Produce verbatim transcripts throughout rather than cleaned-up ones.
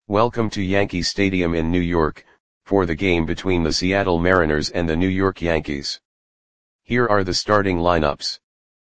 Welcome to Yankee Stadium in New York, for the game between the Seattle Mariners and the New York Yankees. Here are the starting lineups.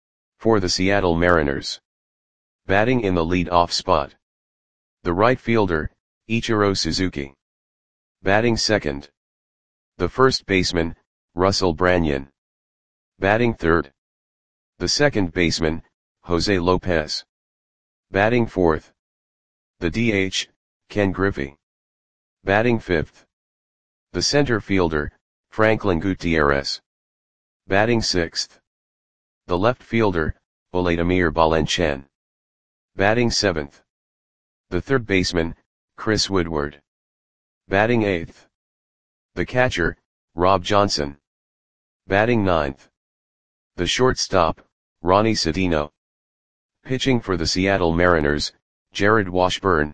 For the Seattle Mariners. Batting in the lead-off spot. The right fielder, Ichiro Suzuki. Batting second. The first baseman, Russell Branyan. Batting third. The second baseman, Jose Lopez. Batting fourth. The D H, Ken Griffey. Batting fifth. The center fielder, Franklin Gutierrez. Batting sixth. The left fielder, Vladimir Valencia. Batting seventh. The third baseman, Chris Woodward. Batting eighth. The catcher, Rob Johnson. Batting ninth. The shortstop, Ronnie Cedeno. Pitching for the Seattle Mariners, Jared Washburn.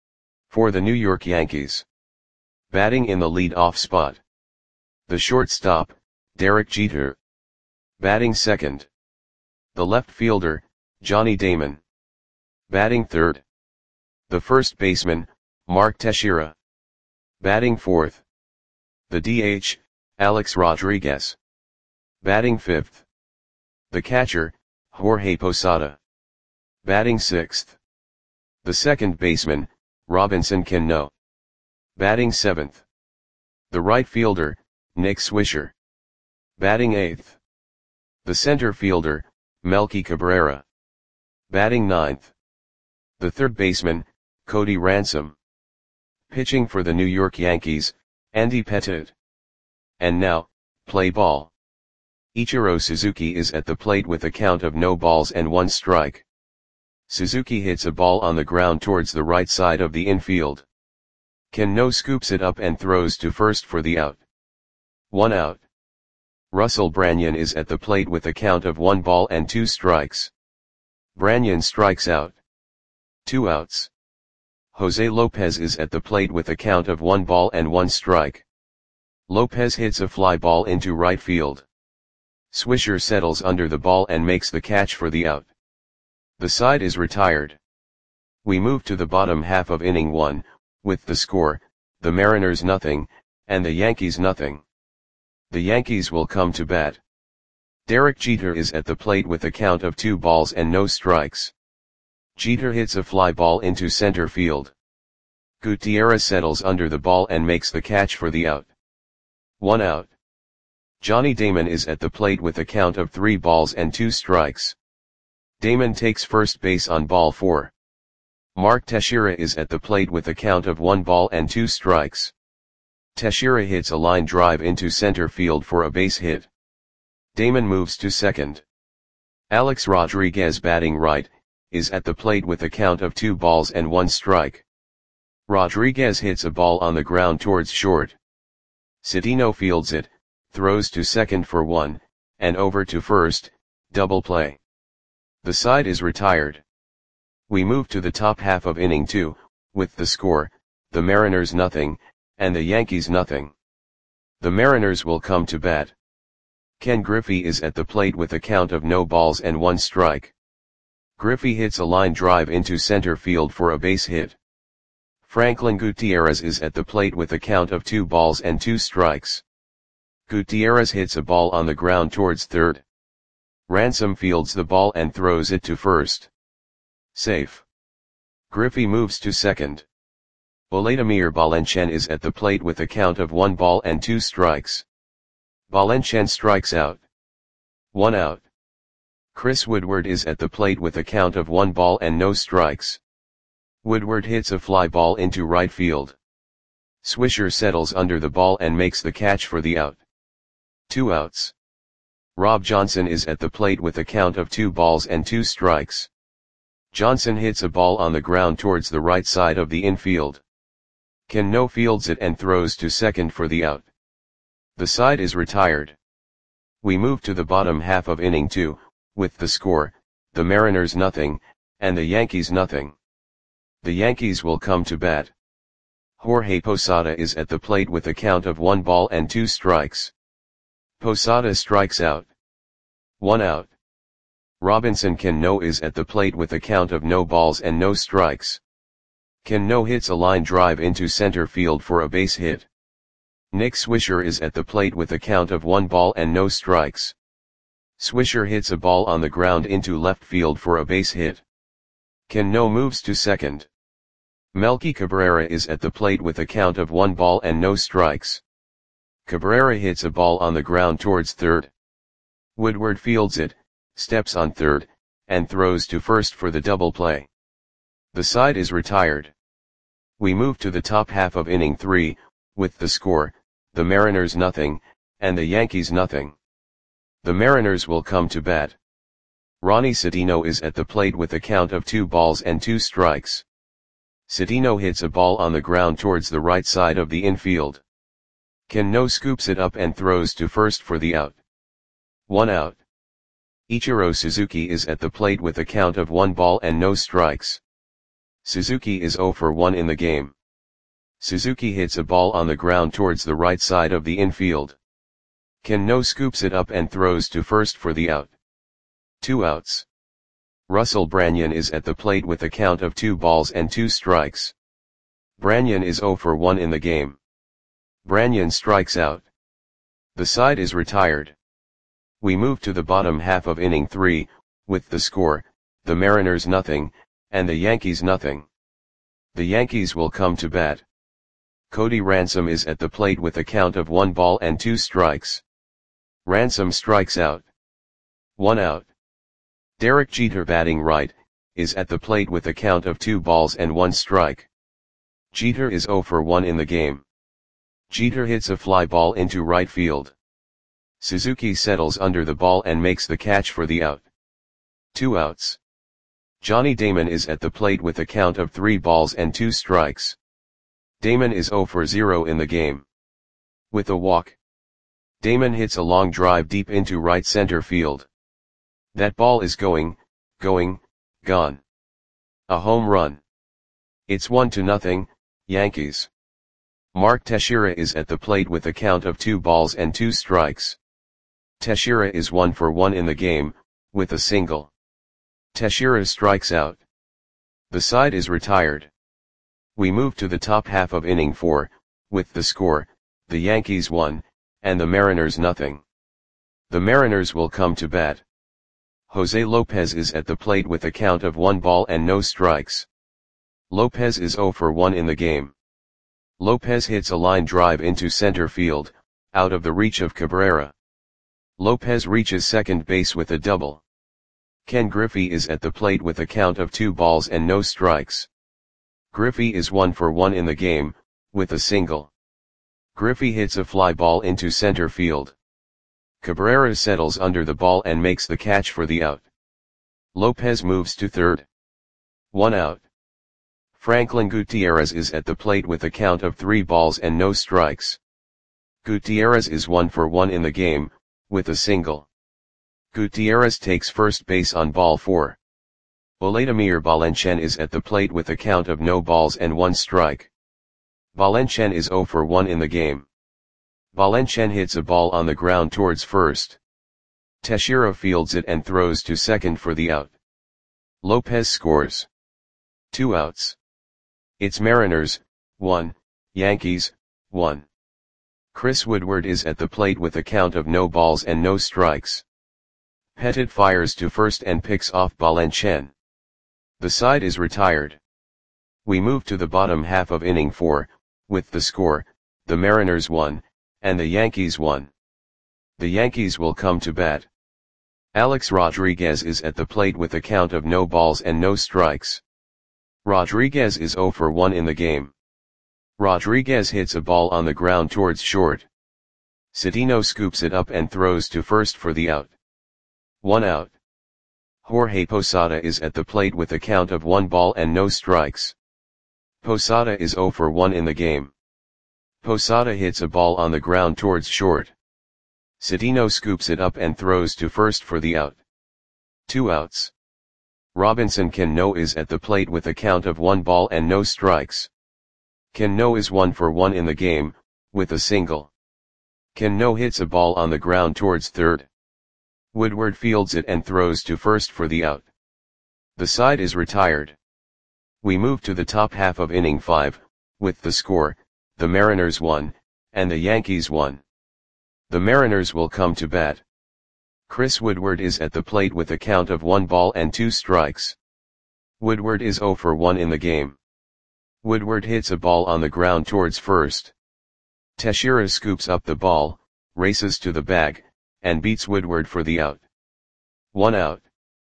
For the New York Yankees. Batting in the lead-off spot. The shortstop, Derek Jeter. Batting second. The left fielder, Johnny Damon. Batting third. The first baseman, Mark Teixeira. Batting fourth. The D H, Alex Rodriguez. Batting fifth. The catcher, Jorge Posada. Batting sixth. The second baseman, Robinson Cano. Batting seventh. The right fielder, Nick Swisher. Batting eighth. The center fielder, Melky Cabrera. Batting ninth. The third baseman, Cody Ransom. Pitching for the New York Yankees, Andy Pettitte. And now, play ball. Ichiro Suzuki is at the plate with a count of no balls and one strike. Suzuki hits a ball on the ground towards the right side of the infield. Cano scoops it up and throws to first for the out. One out. Russell Branyan is at the plate with a count of one ball and two strikes. Branyan strikes out. Two outs. Jose Lopez is at the plate with a count of one ball and one strike. Lopez hits a fly ball into right field. Swisher settles under the ball and makes the catch for the out. The side is retired. We move to the bottom half of inning one, with the score, the Mariners nothing, and the Yankees nothing. The Yankees will come to bat. Derek Jeter is at the plate with a count of two balls and no strikes. Jeter hits a fly ball into center field. Gutierrez settles under the ball and makes the catch for the out. One out. Johnny Damon is at the plate with a count of three balls and two strikes. Damon takes first base on ball four. Mark Teixeira is at the plate with a count of one ball and two strikes. Teixeira hits a line drive into center field for a base hit. Damon moves to second. Alex Rodriguez, batting right, is at the plate with a count of two balls and one strike. Rodriguez hits a ball on the ground towards short. Cedeno fields it, throws to second for one, and over to first, double play. The side is retired. We move to the top half of inning two, with the score, the Mariners nothing, and the Yankees nothing. The Mariners will come to bat. Ken Griffey is at the plate with a count of no balls and one strike. Griffey hits a line drive into center field for a base hit. Franklin Gutierrez is at the plate with a count of two balls and two strikes. Gutierrez hits a ball on the ground towards third. Ransom fields the ball and throws it to first. Safe. Griffey moves to second. Vladimir Valencia is at the plate with a count of one ball and two strikes. Valencia strikes out. One out. Chris Woodward is at the plate with a count of one ball and no strikes. Woodward hits a fly ball into right field. Swisher settles under the ball and makes the catch for the out. Two outs. Rob Johnson is at the plate with a count of two balls and two strikes. Johnson hits a ball on the ground towards the right side of the infield. Cano fields it and throws to second for the out. The side is retired. We move to the bottom half of inning two, with the score, the Mariners nothing, and the Yankees nothing. The Yankees will come to bat. Jorge Posada is at the plate with a count of one ball and two strikes. Posada strikes out. One out. Robinson Cano is at the plate with a count of no balls and no strikes. Cano hits a line drive into center field for a base hit. Nick Swisher is at the plate with a count of one ball and no strikes. Swisher hits a ball on the ground into left field for a base hit. Cano moves to second. Melky Cabrera is at the plate with a count of one ball and no strikes. Cabrera hits a ball on the ground towards third. Woodward fields it, steps on third, and throws to first for the double play. The side is retired. We move to the top half of inning three, with the score, the Mariners nothing, and the Yankees nothing. The Mariners will come to bat. Ronnie Citino is at the plate with a count of two balls and two strikes. Citino hits a ball on the ground towards the right side of the infield. Cano scoops it up and throws to first for the out. One out. Ichiro Suzuki is at the plate with a count of one ball and no strikes. Suzuki is zero for one in the game. Suzuki hits a ball on the ground towards the right side of the infield. Cano scoops it up and throws to first for the out. Two outs. Russell Branyan is at the plate with a count of two balls and two strikes. Branyan is zero for one in the game. Branyan strikes out. The side is retired. We move to the bottom half of inning three, with the score, the Mariners nothing, and the Yankees nothing. The Yankees will come to bat. Cody Ransom is at the plate with a count of one ball and two strikes. Ransom strikes out. One out. Derek Jeter, batting right, is at the plate with a count of two balls and one strike. Jeter is zero for one in the game. Jeter hits a fly ball into right field. Suzuki settles under the ball and makes the catch for the out. Two outs. Johnny Damon is at the plate with a count of three balls and two strikes. Damon is zero for zero in the game. With a walk. Damon hits a long drive deep into right center field. That ball is going, going, gone. A home run. It's one to nothing, Yankees. Mark Teixeira is at the plate with a count of two balls and two strikes. Teixeira is one for one in the game, with a single. Teixeira strikes out. The side is retired. We move to the top half of inning four, with the score, the Yankees one, and the Mariners nothing. The Mariners will come to bat. Jose Lopez is at the plate with a count of one ball and no strikes. Lopez is zero for one in the game. Lopez hits a line drive into center field, out of the reach of Cabrera. Lopez reaches second base with a double. Ken Griffey is at the plate with a count of two balls and no strikes. Griffey is one for one in the game, with a single. Griffey hits a fly ball into center field. Cabrera settles under the ball and makes the catch for the out. Lopez moves to third. One out. Franklin Gutierrez is at the plate with a count of three balls and no strikes. Gutierrez is one for one in the game, with a single. Gutierrez takes first base on ball four. Vladimir Valencian is at the plate with a count of no balls and one strike. Valencian is zero for one in the game. Valencian hits a ball on the ground towards first. Teixeira fields it and throws to second for the out. Lopez scores. Two outs. It's Mariners, one, Yankees, one. Chris Woodward is at the plate with a count of no balls and no strikes. Pettit fires to first and picks off Valencian. The side is retired. We move to the bottom half of inning four, with the score, the Mariners one, and the Yankees one. The Yankees will come to bat. Alex Rodriguez is at the plate with a count of no balls and no strikes. Rodriguez is zero for one in the game. Rodriguez hits a ball on the ground towards short. Citino scoops it up and throws to first for the out. One out. Jorge Posada is at the plate with a count of one ball and no strikes. Posada is zero for one in the game. Posada hits a ball on the ground towards short. Citino scoops it up and throws to first for the out. Two outs. Robinson Cano is at the plate with a count of one ball and no strikes. Cano is one for one in the game, with a single. Cano hits a ball on the ground towards third. Woodward fields it and throws to first for the out. The side is retired. We move to the top half of inning five, with the score, the Mariners won, and the Yankees won. The Mariners will come to bat. Chris Woodward is at the plate with a count of one ball and two strikes. Woodward is zero for one in the game. Woodward hits a ball on the ground towards first. Teixeira scoops up the ball, races to the bag, and beats Woodward for the out. One out.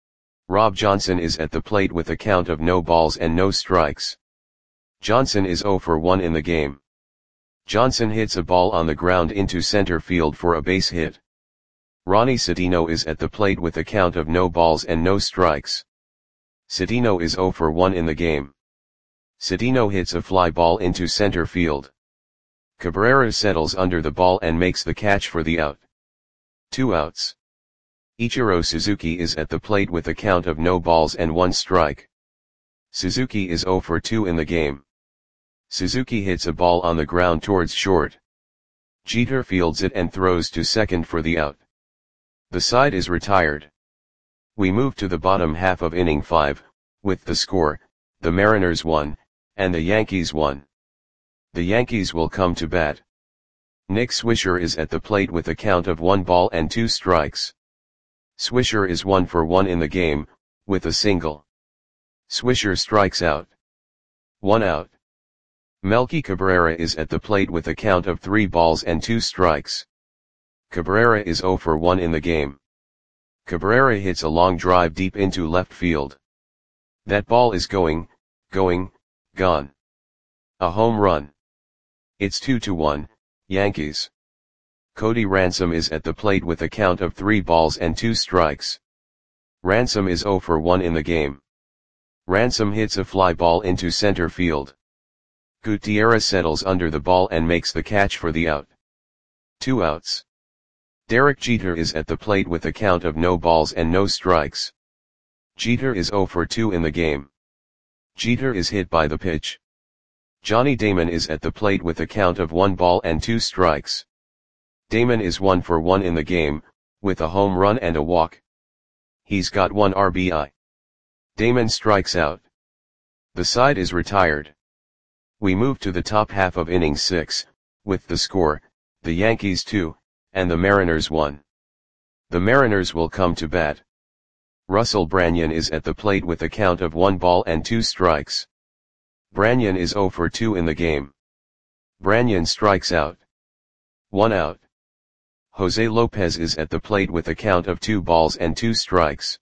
Rob Johnson is at the plate with a count of no balls and no strikes. Johnson is zero for one in the game. Johnson hits a ball on the ground into center field for a base hit. Ronnie Citino is at the plate with a count of no balls and no strikes. Citino is zero for one in the game. Citino hits a fly ball into center field. Cabrera settles under the ball and makes the catch for the out. Two outs. Ichiro Suzuki is at the plate with a count of no balls and one strike. Suzuki is zero for two in the game. Suzuki hits a ball on the ground towards short. Jeter fields it and throws to second for the out. The side is retired. We move to the bottom half of inning five, with the score, the Mariners won, and the Yankees won. The Yankees will come to bat. Nick Swisher is at the plate with a count of one ball and two strikes. Swisher is one for one in the game, with a single. Swisher strikes out. One out. Melky Cabrera is at the plate with a count of three balls and two strikes. Cabrera is zero for one in the game. Cabrera hits a long drive deep into left field. That ball is going, going, gone. A home run. It's two to one, Yankees. Cody Ransom is at the plate with a count of three balls and two strikes. Ransom is zero for one in the game. Ransom hits a fly ball into center field. Gutierrez settles under the ball and makes the catch for the out. Two outs. Derek Jeter is at the plate with a count of no balls and no strikes. Jeter is zero for two in the game. Jeter is hit by the pitch. Johnny Damon is at the plate with a count of one ball and two strikes. Damon is one for one in the game, with a home run and a walk. He's got one R B I. Damon strikes out. The side is retired. We move to the top half of inning six, with the score, the Yankees two, and the Mariners one. The Mariners will come to bat. Russell Branyan is at the plate with a count of one ball and two strikes. Branyan is zero for two in the game. Branyan strikes out. One out. Jose Lopez is at the plate with a count of two balls and two strikes.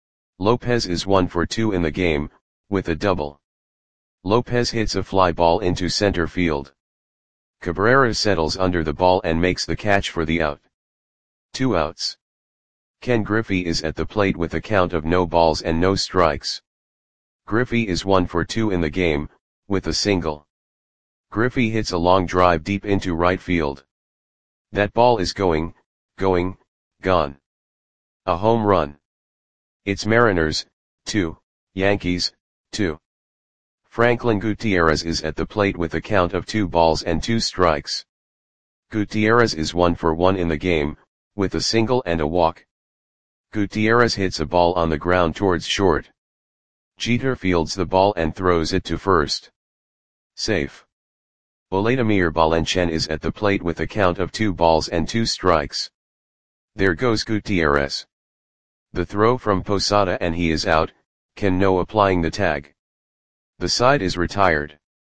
Lopez is one for two in the game, with a double. Lopez hits a fly ball into center field. Cabrera settles under the ball and makes the catch for the out. Two outs. Ken Griffey is at the plate with a count of no balls and no strikes. Griffey is one for two in the game, with a single. Griffey hits a long drive deep into right field. That ball is going, going, gone. A home run. It's Mariners, two, Yankees, two. Franklin Gutierrez is at the plate with a count of two balls and two strikes. Gutierrez is one for one in the game, with a single and a walk. Gutierrez hits a ball on the ground towards short. Jeter fields the ball and throws it to first. Safe. Vladimir Valencia is at the plate with a count of two balls and two strikes. There goes Gutierrez. The throw from Posada and he is out, Cano applying the tag. The side is retired.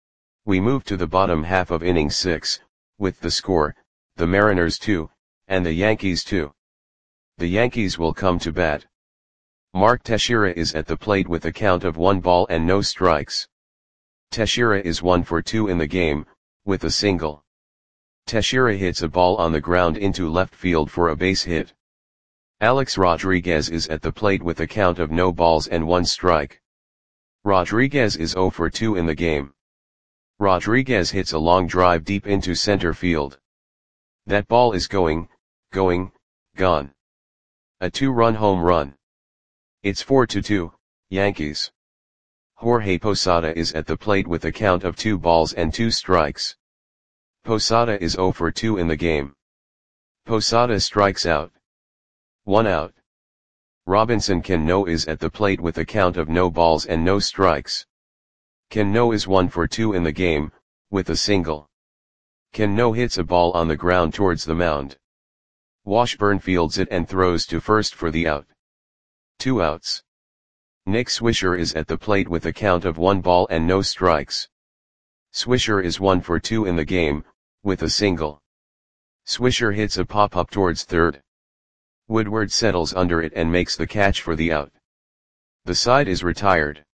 We move to the bottom half of inning six, with the score, the Mariners two, and the Yankees two. The Yankees will come to bat. Mark Teixeira is at the plate with a count of one ball and no strikes. Teixeira is one for two in the game, with a single. Teixeira hits a ball on the ground into left field for a base hit. Alex Rodriguez is at the plate with a count of no balls and one strike. Rodriguez is zero for two in the game. Rodriguez hits a long drive deep into center field. That ball is going, going, gone. A two-run home run. It's four to two, Yankees. Jorge Posada is at the plate with a count of two balls and two strikes. Posada is zero for two in the game. Posada strikes out. One out. Robinson Cano is at the plate with a count of no balls and no strikes. Cano is one for two in the game, with a single. Cano hits a ball on the ground towards the mound. Washburn fields it and throws to first for the out. Two outs. Nick Swisher is at the plate with a count of one ball and no strikes. Swisher is one for two in the game, with a single. Swisher hits a pop-up towards third. Woodward settles under it and makes the catch for the out. The side is retired.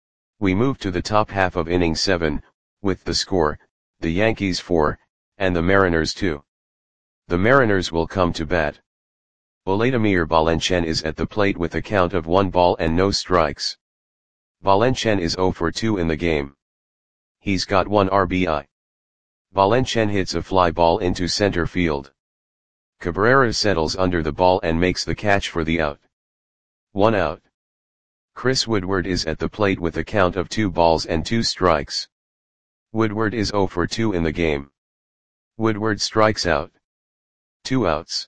We move to the top half of inning seven, with the score, the Yankees four, and the Mariners two. The Mariners will come to bat. Vladimir Valencia is at the plate with a count of one ball and no strikes. Valencia is zero for two in the game. He's got one R B I. Valencia hits a fly ball into center field. Cabrera settles under the ball and makes the catch for the out. One out. Chris Woodward is at the plate with a count of two balls and two strikes. Woodward is zero for two in the game. Woodward strikes out. Two outs.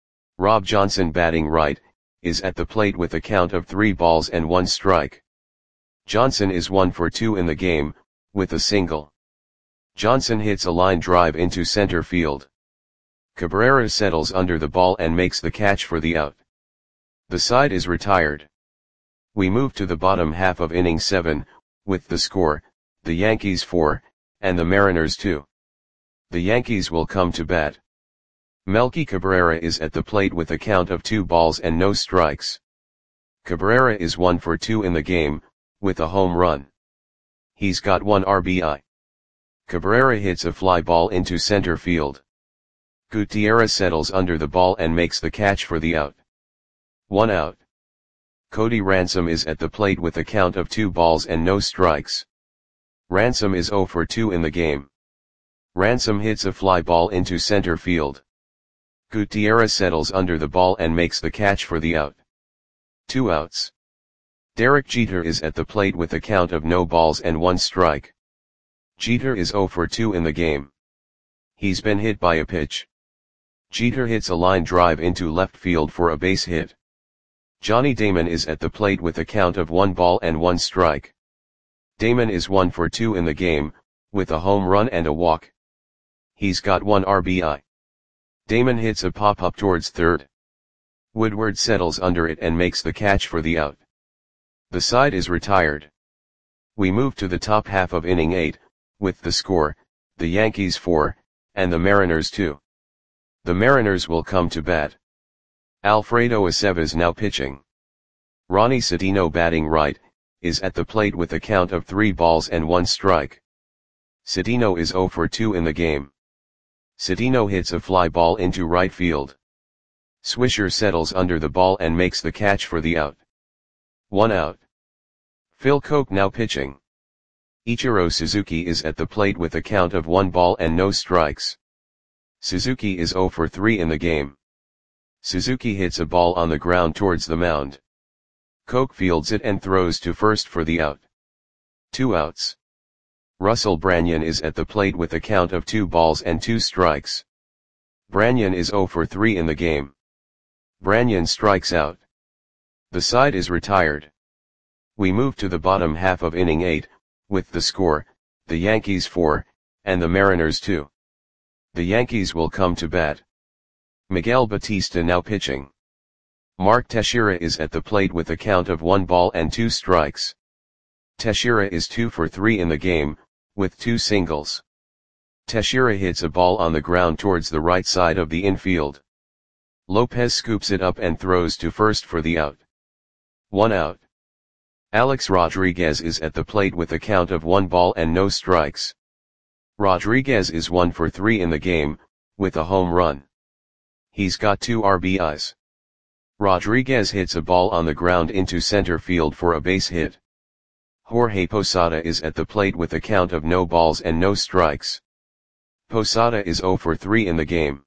Rob Johnson, batting right, is at the plate with a count of three balls and one strike. Johnson is one for two in the game, with a single. Johnson hits a line drive into center field. Cabrera settles under the ball and makes the catch for the out. The side is retired. We move to the bottom half of inning seven, with the score, the Yankees four, and the Mariners two. The Yankees will come to bat. Melky Cabrera is at the plate with a count of two balls and no strikes. Cabrera is one for two in the game, with a home run. He's got one R B I. Cabrera hits a fly ball into center field. Gutierrez settles under the ball and makes the catch for the out. One out. Cody Ransom is at the plate with a count of two balls and no strikes. Ransom is zero for two in the game. Ransom hits a fly ball into center field. Gutierrez settles under the ball and makes the catch for the out. Two outs. Derek Jeter is at the plate with a count of no balls and one strike. Jeter is zero for two in the game. He's been hit by a pitch. Jeter hits a line drive into left field for a base hit. Johnny Damon is at the plate with a count of one ball and one strike. Damon is one for two in the game, with a home run and a walk. He's got one R B I. Damon hits a pop-up towards third. Woodward settles under it and makes the catch for the out. The side is retired. We move to the top half of inning eight, with the score, the Yankees four, and the Mariners two. The Mariners will come to bat. Alfredo Aceves now pitching. Ronnie Cedeno, batting right, is at the plate with a count of three balls and one strike. Cedeno is zero for two in the game. Cedeno hits a fly ball into right field. Swisher settles under the ball and makes the catch for the out. One out. Phil Koch now pitching. Ichiro Suzuki is at the plate with a count of one ball and no strikes. Suzuki is zero for three in the game. Suzuki hits a ball on the ground towards the mound. Koch fields it and throws to first for the out. Two outs. Russell Branyan is at the plate with a count of two balls and two strikes. Branyan is zero for three in the game. Branyan strikes out. The side is retired. We move to the bottom half of inning eight, with the score, the Yankees four, and the Mariners two. The Yankees will come to bat. Miguel Batista now pitching. Mark Teixeira is at the plate with a count of one ball and two strikes. Teixeira is two for three in the game, with two singles. Teixeira hits a ball on the ground towards the right side of the infield. Lopez scoops it up and throws to first for the out. One out. Alex Rodriguez is at the plate with a count of one ball and no strikes. Rodriguez is one for three in the game, with a home run. He's got two R B Is. Rodriguez hits a ball on the ground into center field for a base hit. Jorge Posada is at the plate with a count of no balls and no strikes. Posada is zero for three in the game.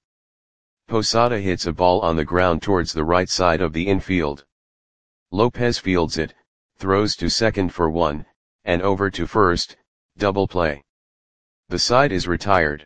Posada hits a ball on the ground towards the right side of the infield. Lopez fields it, throws to second for one, and over to first, double play. The side is retired.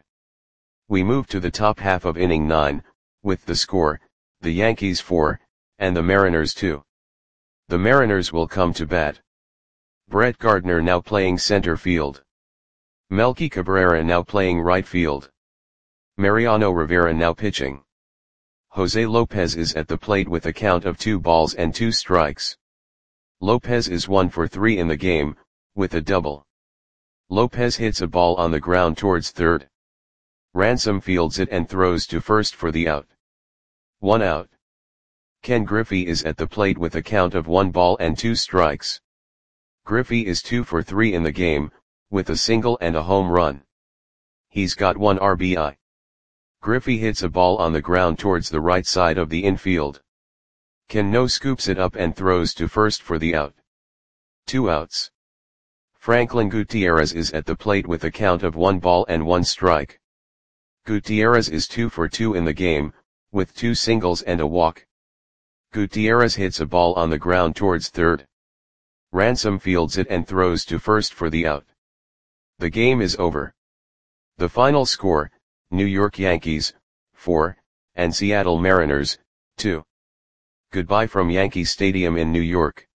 We move to the top half of inning nine, with the score, the Yankees four, and the Mariners two. The Mariners will come to bat. Brett Gardner now playing center field. Melky Cabrera now playing right field. Mariano Rivera now pitching. Jose Lopez is at the plate with a count of two balls and two strikes. Lopez is one for three in the game, with a double. Lopez hits a ball on the ground towards third. Ransom fields it and throws to first for the out. One out. Ken Griffey is at the plate with a count of one ball and two strikes. Griffey is two for three in the game, with a single and a home run. He's got one R B I. Griffey hits a ball on the ground towards the right side of the infield. Ken No scoops it up and throws to first for the out. Two outs. Franklin Gutierrez is at the plate with a count of one ball and one strike. Gutierrez is two for two in the game, with two singles and a walk. Gutierrez hits a ball on the ground towards third. Ransom fields it and throws to first for the out. The game is over. The final score, New York Yankees, four, and Seattle Mariners, two. Goodbye from Yankee Stadium in New York.